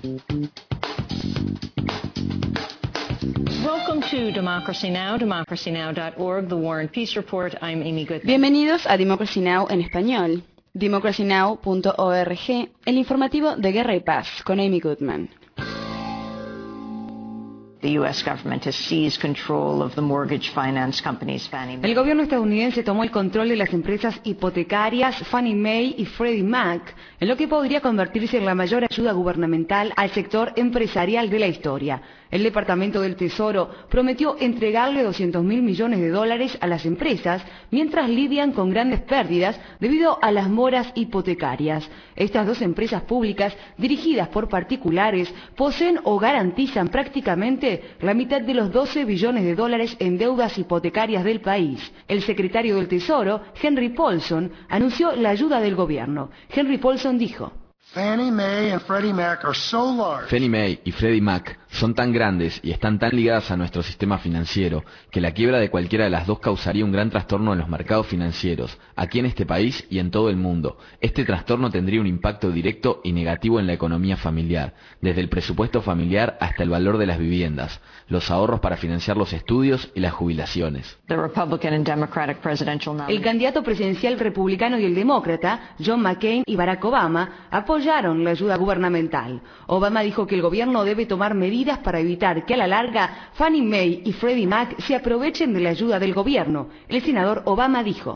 Welcome to Democracy Now!, democracynow.org, The War and Peace Report. I'm Amy Goodman. Bienvenidos a Democracy Now! En español. democracynow.org, el informativo de Guerra y Paz, con Amy Goodman. The U.S. government has seized control of the mortgage finance companies Fannie Mae. El gobierno estadounidense tomó el control de las empresas hipotecarias Fannie Mae y Freddie Mac, en lo que podría convertirse en la mayor ayuda gubernamental al sector empresarial de la historia. El Departamento del Tesoro prometió entregarle $200.000 millones a las empresas mientras lidian con grandes pérdidas debido a las moras hipotecarias. Estas dos empresas públicas, dirigidas por particulares, poseen o garantizan prácticamente la mitad de los $12 billones en deudas hipotecarias del país. El secretario del Tesoro, Henry Paulson, anunció la ayuda del gobierno. Henry Paulson dijo: Fannie Mae y Freddie Mac son tan grandes y están tan ligadas a nuestro sistema financiero que la quiebra de cualquiera de las dos causaría un gran trastorno en los mercados financieros, aquí en este país y en todo el mundo. Este trastorno tendría un impacto directo y negativo en la economía familiar, desde el presupuesto familiar hasta el valor de las viviendas, los ahorros para financiar los estudios y las jubilaciones. El candidato presidencial republicano y el demócrata, John McCain y Barack Obama, apoyaron la ayuda gubernamental. Obama dijo que el gobierno debe tomar medidas para evitar que a la larga Fannie Mae y Freddie Mac se aprovechen de la ayuda del gobierno. El senador Obama dijo: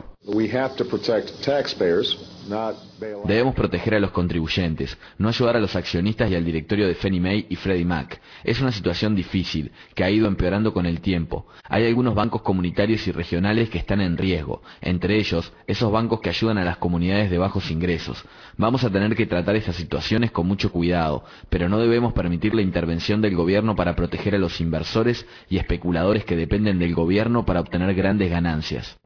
Debemos proteger a los contribuyentes, no ayudar a los accionistas y al directorio de Fannie Mae y Freddie Mac. Es una situación difícil, que ha ido empeorando con el tiempo. Hay algunos bancos comunitarios y regionales que están en riesgo, entre ellos, esos bancos que ayudan a las comunidades de bajos ingresos. Vamos a tener que tratar estas situaciones con mucho cuidado, pero no debemos permitir la intervención del gobierno para proteger a los inversores y especuladores que dependen del gobierno para obtener grandes ganancias.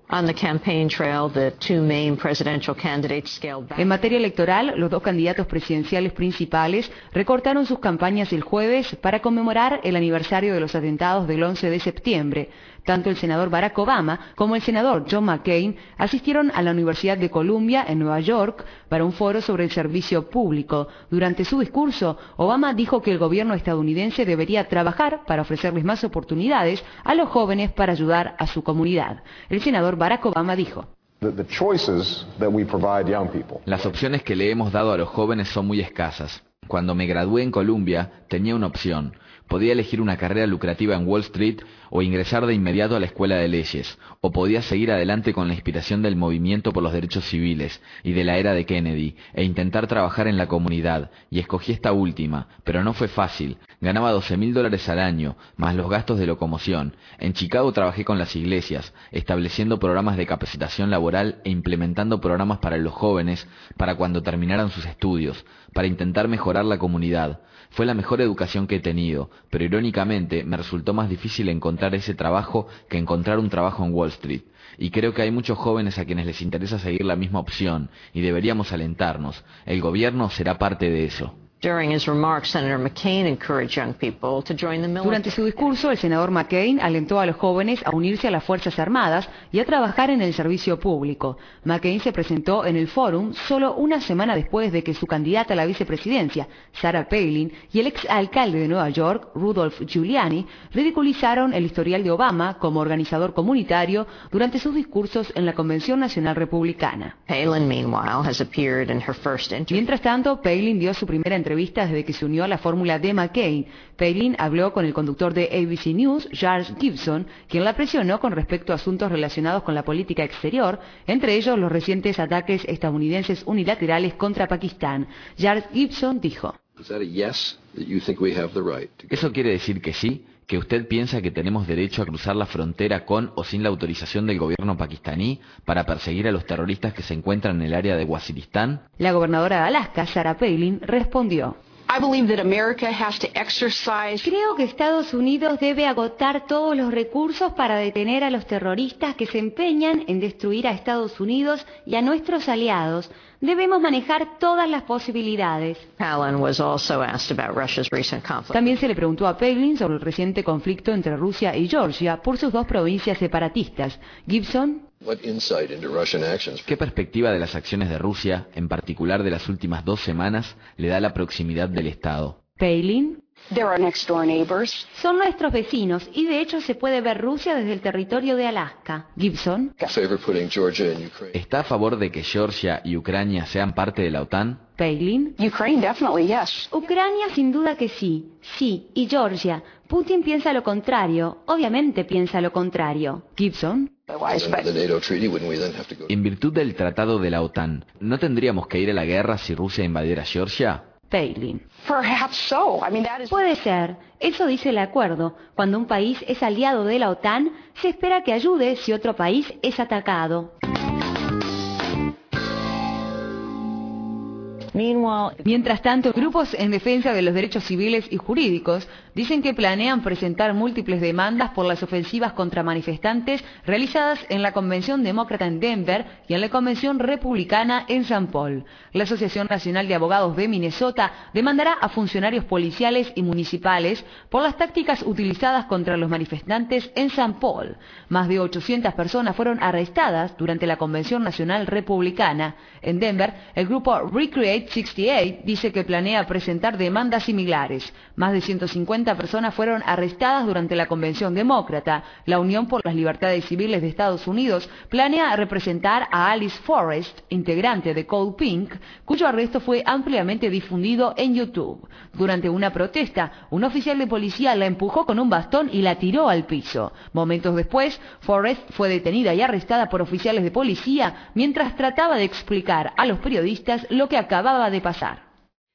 En materia electoral, los dos candidatos presidenciales principales recortaron sus campañas el jueves para conmemorar el aniversario de los atentados del 11 de septiembre. Tanto el senador Barack Obama como el senador John McCain asistieron a la Universidad de Columbia en Nueva York para un foro sobre el servicio público. Durante su discurso, Obama dijo que el gobierno estadounidense debería trabajar para ofrecerles más oportunidades a los jóvenes para ayudar a su comunidad. El senador Barack Obama dijo: Las opciones que le hemos dado a los jóvenes son muy escasas. Cuando me gradué en Columbia, tenía una opción. Podía elegir una carrera lucrativa en Wall Street o ingresar de inmediato a la escuela de leyes, o podía seguir adelante con la inspiración del movimiento por los derechos civiles y de la era de Kennedy, e intentar trabajar en la comunidad, y escogí esta última, pero no fue fácil. Ganaba $12.000 al año, más los gastos de locomoción. En Chicago trabajé con las iglesias, estableciendo programas de capacitación laboral e implementando programas para los jóvenes, para cuando terminaran sus estudios, para intentar mejorar la comunidad. Fue la mejor educación que he tenido, pero irónicamente me resultó más difícil encontrar ese trabajo que encontrar un trabajo en Wall Street. Y creo que hay muchos jóvenes a quienes les interesa seguir la misma opción, y deberíamos alentarnos. El gobierno será parte de eso. Durante su discurso, el senador McCain alentó a los jóvenes a unirse a las Fuerzas Armadas y a trabajar en el servicio público. McCain se presentó en el Fórum solo una semana después de que su candidata a la vicepresidencia, Sarah Palin, y el exalcalde de Nueva York, Rudolph Giuliani, ridiculizaron el historial de Obama como organizador comunitario durante sus discursos en la Convención Nacional Republicana. Mientras tanto, Palin dio su primera entrevista desde que se unió a la fórmula de McCain. Palin habló con el conductor de ABC News, Charles Gibson, quien la presionó con respecto a asuntos relacionados con la política exterior, entre ellos los recientes ataques estadounidenses unilaterales contra Pakistán. Charles Gibson dijo: ¿Eso quiere decir que sí? ¿Que usted piensa que tenemos derecho a cruzar la frontera con o sin la autorización del gobierno pakistaní para perseguir a los terroristas que se encuentran en el área de Waziristán? La gobernadora de Alaska, Sarah Palin, respondió: Creo que Estados Unidos debe agotar todos los recursos para detener a los terroristas que se empeñan en destruir a Estados Unidos y a nuestros aliados. Debemos manejar todas las posibilidades. También se le preguntó a Palin sobre el reciente conflicto entre Rusia y Georgia por sus dos provincias separatistas. Gibson: ¿Qué perspectiva de las acciones de Rusia, en particular de las últimas 2 semanas, le da la proximidad del Estado? Palin. Son nuestros vecinos y de hecho se puede ver Rusia desde el territorio de Alaska. Gibson. ¿Está a favor de que Georgia y Ucrania sean parte de la OTAN? Palin. Ucrania sin duda que sí. Sí, y Georgia. Putin piensa lo contrario. Obviamente piensa lo contrario. Gibson. En virtud del tratado de la OTAN, ¿no tendríamos que ir a la guerra si Rusia invadiera Georgia? Palin. Puede ser. Eso dice el acuerdo. Cuando un país es aliado de la OTAN, se espera que ayude si otro país es atacado. Mientras tanto, grupos en defensa de los derechos civiles y jurídicos dicen que planean presentar múltiples demandas por las ofensivas contra manifestantes realizadas en la Convención Demócrata en Denver y en la Convención Republicana en St. Paul. La Asociación Nacional de Abogados de Minnesota demandará a funcionarios policiales y municipales por las tácticas utilizadas contra los manifestantes en St. Paul. Más de 800 personas fueron arrestadas durante la Convención Nacional Republicana. En Denver, el grupo Recreate 68 dice que planea presentar demandas similares. Más de 150 personas fueron arrestadas durante la Convención Demócrata. La Unión por las Libertades Civiles de Estados Unidos planea representar a Alice Forrest, integrante de Cold Pink, cuyo arresto fue ampliamente difundido en YouTube. Durante una protesta, un oficial de policía la empujó con un bastón y la tiró al piso. Momentos después, Forrest fue detenida y arrestada por oficiales de policía mientras trataba de explicar a los periodistas lo que acababa de pasar.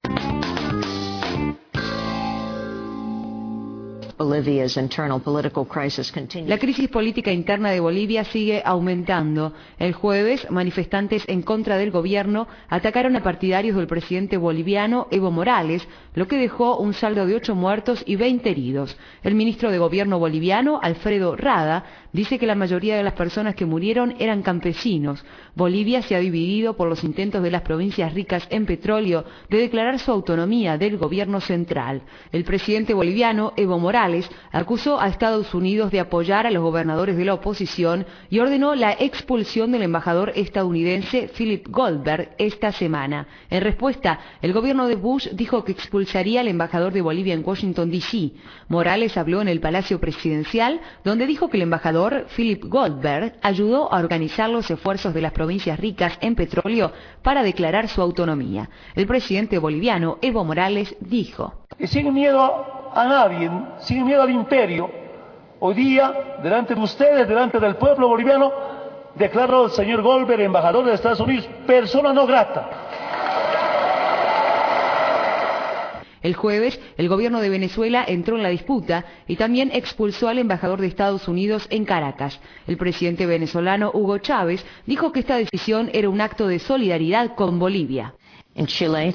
La crisis política interna de Bolivia sigue aumentando. El jueves, manifestantes en contra del gobierno atacaron a partidarios del presidente boliviano Evo Morales, lo que dejó un saldo de 8 muertos y 20 heridos. El ministro de Gobierno boliviano, Alfredo Rada, dice que la mayoría de las personas que murieron eran campesinos. Bolivia se ha dividido por los intentos de las provincias ricas en petróleo de declarar su autonomía del gobierno central. El presidente boliviano, Evo Morales, acusó a Estados Unidos de apoyar a los gobernadores de la oposición y ordenó la expulsión del embajador estadounidense Philip Goldberg esta semana. En respuesta, el gobierno de Bush dijo que expulsaría al embajador de Bolivia en Washington, D.C. Morales habló en el Palacio Presidencial, donde dijo que el embajador Philip Goldberg ayudó a organizar los esfuerzos de las provincias ricas en petróleo para declarar su autonomía. El presidente boliviano, Evo Morales, dijo: Y sin miedo a nadie, sin miedo al imperio, hoy día, delante de ustedes, delante del pueblo boliviano, declaro al señor Goldberg, embajador de Estados Unidos, persona no grata. El jueves, el gobierno de Venezuela entró en la disputa y también expulsó al embajador de Estados Unidos en Caracas. El presidente venezolano Hugo Chávez dijo que esta decisión era un acto de solidaridad con Bolivia. En Chile,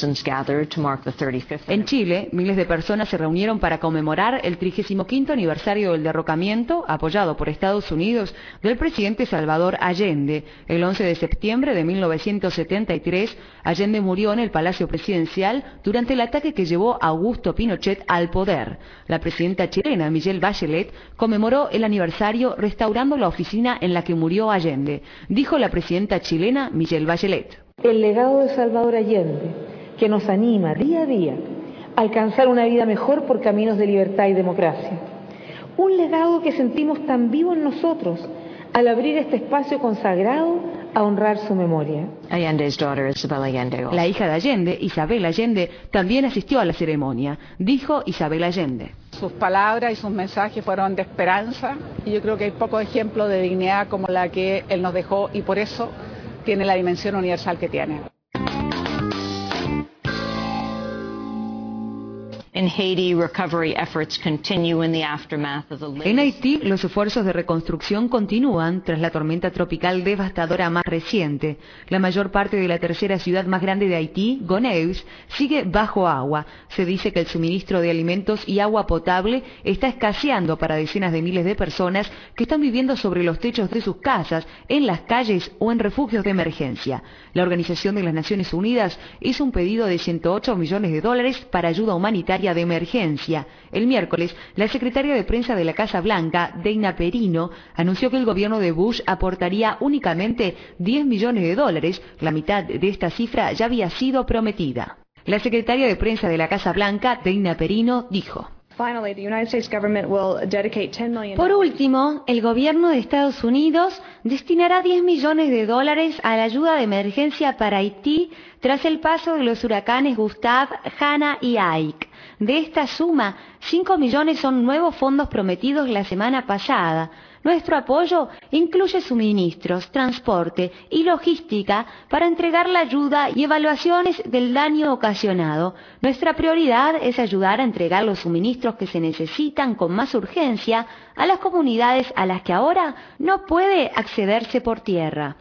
miles de personas se reunieron para conmemorar el 35º aniversario del derrocamiento, apoyado por Estados Unidos, del presidente Salvador Allende. El 11 de septiembre de 1973, Allende murió en el Palacio Presidencial durante el ataque que llevó a Augusto Pinochet al poder. La presidenta chilena, Michelle Bachelet, conmemoró el aniversario restaurando la oficina en la que murió Allende. Dijo la presidenta chilena, Michelle Bachelet: el legado de Salvador Allende, que nos anima día a día a alcanzar una vida mejor por caminos de libertad y democracia. Un legado que sentimos tan vivo en nosotros al abrir este espacio consagrado a honrar su memoria. Allende's daughter, Isabel Allende. La hija de Allende, Isabel Allende, también asistió a la ceremonia. Dijo Isabel Allende: sus palabras y sus mensajes fueron de esperanza, y yo creo que hay pocos ejemplos de dignidad como la que él nos dejó, y por eso tiene la dimensión universal que tiene. En Haití, los esfuerzos de reconstrucción continúan tras la tormenta tropical devastadora más reciente. La mayor parte de la tercera ciudad más grande de Haití, Gonaives, sigue bajo agua. Se dice que el suministro de alimentos y agua potable está escaseando para decenas de miles de personas que están viviendo sobre los techos de sus casas, en las calles o en refugios de emergencia. La Organización de las Naciones Unidas hizo un pedido de $108 millones para ayuda humanitaria de emergencia. El miércoles, la secretaria de prensa de la Casa Blanca, Dana Perino, anunció que el gobierno de Bush aportaría únicamente $10 millones. La mitad de esta cifra ya había sido prometida. La secretaria de prensa de la Casa Blanca, Dana Perino, dijo: Por último, el gobierno de Estados Unidos destinará $10 millones a la ayuda de emergencia para Haití tras el paso de los huracanes Gustav, Hanna y Ike. De esta suma, 5 millones son nuevos fondos prometidos la semana pasada. Nuestro apoyo incluye suministros, transporte y logística para entregar la ayuda y evaluaciones del daño ocasionado. Nuestra prioridad es ayudar a entregar los suministros que se necesitan con más urgencia a las comunidades a las que ahora no puede accederse por tierra.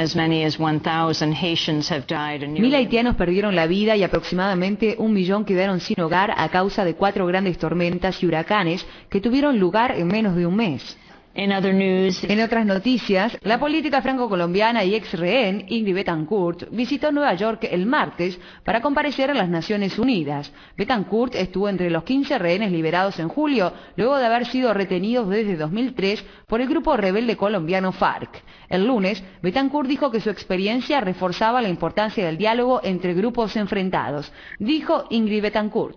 1.000 haitianos perdieron la vida y aproximadamente 1 millón quedaron sin hogar a causa de 4 grandes tormentas y huracanes que tuvieron lugar en menos de un mes. In other news, En otras noticias, la política franco-colombiana y ex rehén Ingrid Betancourt visitó Nueva York el martes para comparecer a las Naciones Unidas. Betancourt estuvo entre los 15 rehenes liberados en julio, luego de haber sido retenidos desde 2003 por el grupo rebelde colombiano FARC. El lunes, Betancourt dijo que su experiencia reforzaba la importancia del diálogo entre grupos enfrentados. Dijo Ingrid Betancourt: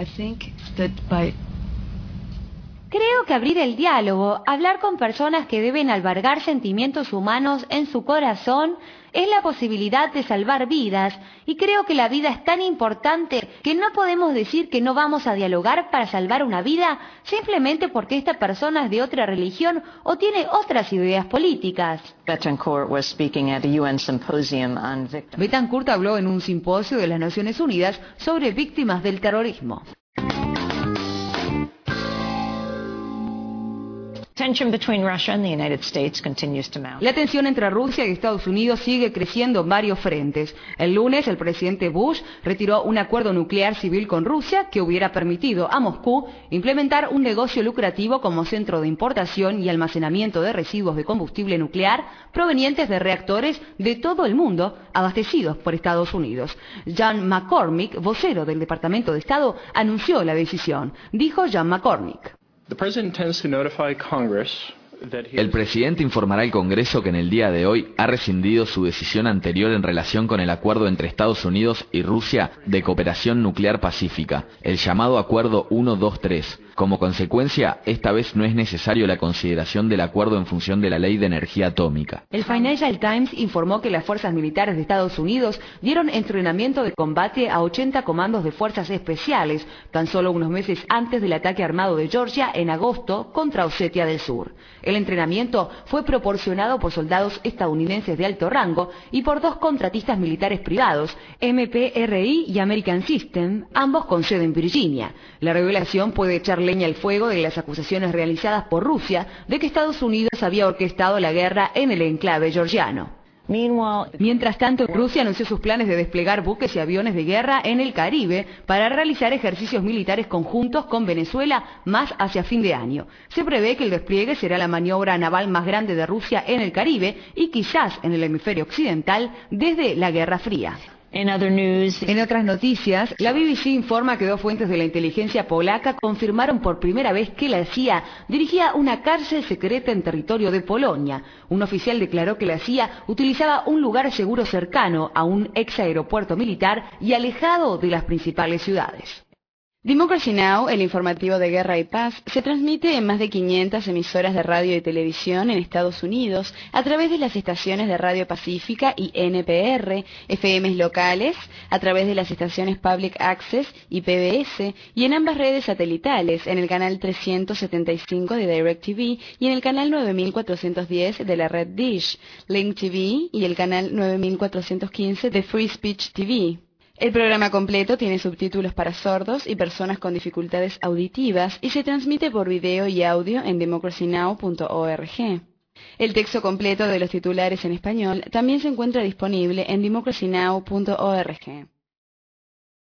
Creo que abrir el diálogo, hablar con personas que deben albergar sentimientos humanos en su corazón, es la posibilidad de salvar vidas, y creo que la vida es tan importante que no podemos decir que no vamos a dialogar para salvar una vida simplemente porque esta persona es de otra religión o tiene otras ideas políticas. Betancourt habló en un simposio de las Naciones Unidas sobre víctimas del terrorismo. La tensión entre Rusia y Estados Unidos sigue creciendo en varios frentes. El lunes, el presidente Bush retiró un acuerdo nuclear civil con Rusia que hubiera permitido a Moscú implementar un negocio lucrativo como centro de importación y almacenamiento de residuos de combustible nuclear provenientes de reactores de todo el mundo abastecidos por Estados Unidos. John McCormick, vocero del Departamento de Estado, anunció la decisión. Dijo John McCormick: El presidente informará al Congreso que en el día de hoy ha rescindido su decisión anterior en relación con el acuerdo entre Estados Unidos y Rusia de cooperación nuclear pacífica, el llamado Acuerdo 123. Como consecuencia, esta vez no es necesario la consideración del acuerdo en función de la Ley de Energía Atómica. El Financial Times informó que las fuerzas militares de Estados Unidos dieron entrenamiento de combate a 80 comandos de fuerzas especiales, tan solo unos meses antes del ataque armado de Georgia en agosto contra Osetia del Sur. El entrenamiento fue proporcionado por soldados estadounidenses de alto rango y por 2 contratistas militares privados, MPRI y American System, ambos con sede en Virginia. La revelación puede echar leña al fuego de las acusaciones realizadas por Rusia de que Estados Unidos había orquestado la guerra en el enclave georgiano. Mientras tanto, Rusia anunció sus planes de desplegar buques y aviones de guerra en el Caribe para realizar ejercicios militares conjuntos con Venezuela más hacia fin de año. Se prevé que el despliegue será la maniobra naval más grande de Rusia en el Caribe y quizás en el hemisferio occidental desde la Guerra Fría. In otras noticias, la BBC informa que 2 fuentes de la inteligencia polaca confirmaron por primera vez que la CIA dirigía una cárcel secreta en territorio de Polonia. Un oficial declaró que la CIA utilizaba un lugar seguro cercano a un ex aeropuerto militar y alejado de las principales ciudades. Democracy Now!, el informativo de guerra y paz, se transmite en más de 500 emisoras de radio y televisión en Estados Unidos a través de las estaciones de Radio Pacífica y NPR, FMs locales, a través de las estaciones Public Access y PBS, y en ambas redes satelitales, en el canal 375 de DirecTV y en el canal 9410 de la red Dish, Link TV y el canal 9415 de Free Speech TV. El programa completo tiene subtítulos para sordos y personas con dificultades auditivas y se transmite por video y audio en democracynow.org. El texto completo de los titulares en español también se encuentra disponible en democracynow.org.